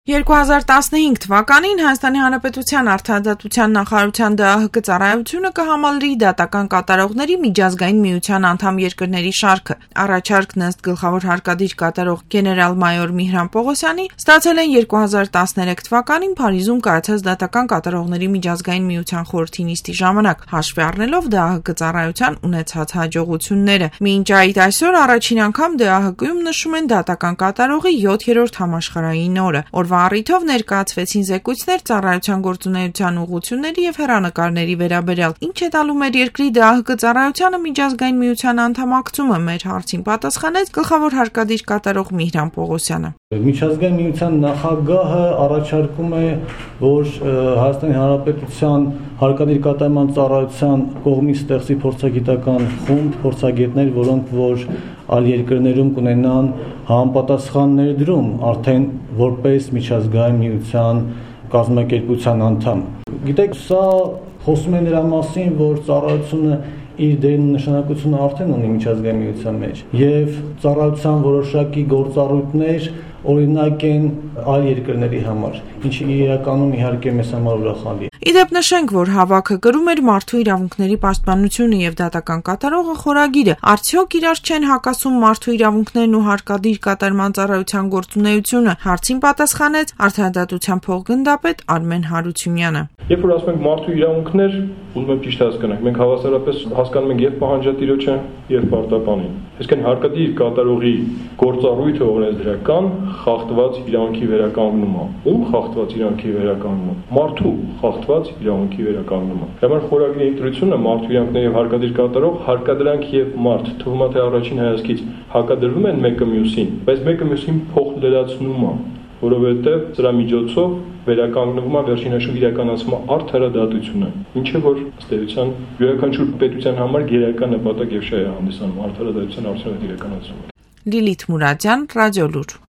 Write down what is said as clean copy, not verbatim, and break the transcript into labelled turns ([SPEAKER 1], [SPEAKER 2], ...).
[SPEAKER 1] 2015 թվականին Հայաստանի Հանրապետության Արդարադատության նախարարության ԴԱՀԿ ծառայությունը կհամալրի դատական կատարողների միջազգային միության անդամ երկրների շարքը։ Առաջարկն ըստ գլխավոր հարկադիր կատարող գեներալ-մայոր Միհրան Պողոսյանի ստացել են 2013 թվականին Փարիզում կայացած դատական կատարողների միջազգային միության խորհրդի նիստի ժամանակ, հաշվի առնելով ԴԱՀԿ ծառայության ունեցած հաջողությունները։ Մինչ այդ այսօր առաջին անգամ ԴԱՀԿ-ում նշում են դատական կատարողի 7-րդ համաշխարհային օրը։ Օրվա առիթով ներկայացվեցին զեկույցներ ծառայության գործունեության ուղղությունների եւ հեռանկարների վերաբերյալ։ Ինչ է տալու մեր երկրի ԴԱՀԿ ծառայությանը միջազգային միության անդամակցումը, մեր հարցին պատասխանեց գլխավոր հարկադիր կատարող Միհրան Պողոսյանը։
[SPEAKER 2] Միջազգային միության նախագահը առաջարկում է, որ Հայաստանի Հանրապետության հարկադիր կատարման ծառայության կողմից ստեղծի փորձագիտական խումբ, փորձագետներ, որոնք որ այլ երկրներում կունենան համապատասխան ներդրում արդեն որպես միջազգային միության կազմակերպության անդամ։ Գիտեք, սա խոսում է նրա մասին, որ ծառայությունը իր դերն ու նշանակությունը արդեն ունի միջազգային միության մեջ եւ ծառայության որոշակի գործառույթներ օրինակ են այլ երկրների համար, ինչը իրականում իհարկե մեզ համար ուրախալի է։
[SPEAKER 1] Իդեպ նշենք, որ հավաքը գրում էր մարդու իրավունքների պաշտպանությունը եւ դատական կատարողը խորագիրը։ Արդյոք իրար չեն հակասում մարդու իրավունքներն ու հարկադիր կատարման ծառայության գործունեությունը։ Հարցին պատասխանեց Արդարադատության փոխգնդապետ Արմեն Հարությունյանը։
[SPEAKER 3] Երբ որ ասում ենք մարդու իրավունքներ, ուզում եմ ճիշտ հասկանանք, մենք հավասարապես հասկանում ենք եւ պահանջատիրոջը եւ պարտականին։ Այսինքն հարկադիր կատարողի գործառույթը օրենսդրական խախտված իրավունքի վերականգնումը։ Ում խախտված իրավունքի վերականգնումը։ Մարդու խախտված իրավունքի վերականգնումը։ Համար խորագիրի ընտրությունը մարդու իրավունքների եւ հարկադիր կատարող հարկադրանք եւ մարդ թվում է թե առաջին հայացքից հակադրվում են մեկը մյուսին, բայց մեկը մյուսին փոխլրացնում է, որովհետեւ սրա միջոցով վերականգնվում է վերջին հաշվով իրականացվում է արդարադատությունը, ինչը որ ըստ էության յուրաքանչյուր պետության համար գերական նպատակ եւ շահ է հանդիսանում արդարադատության արդյունավետ իրականացումը։
[SPEAKER 1] Լիլիթ Մուրադյան, Ռադիոլուր։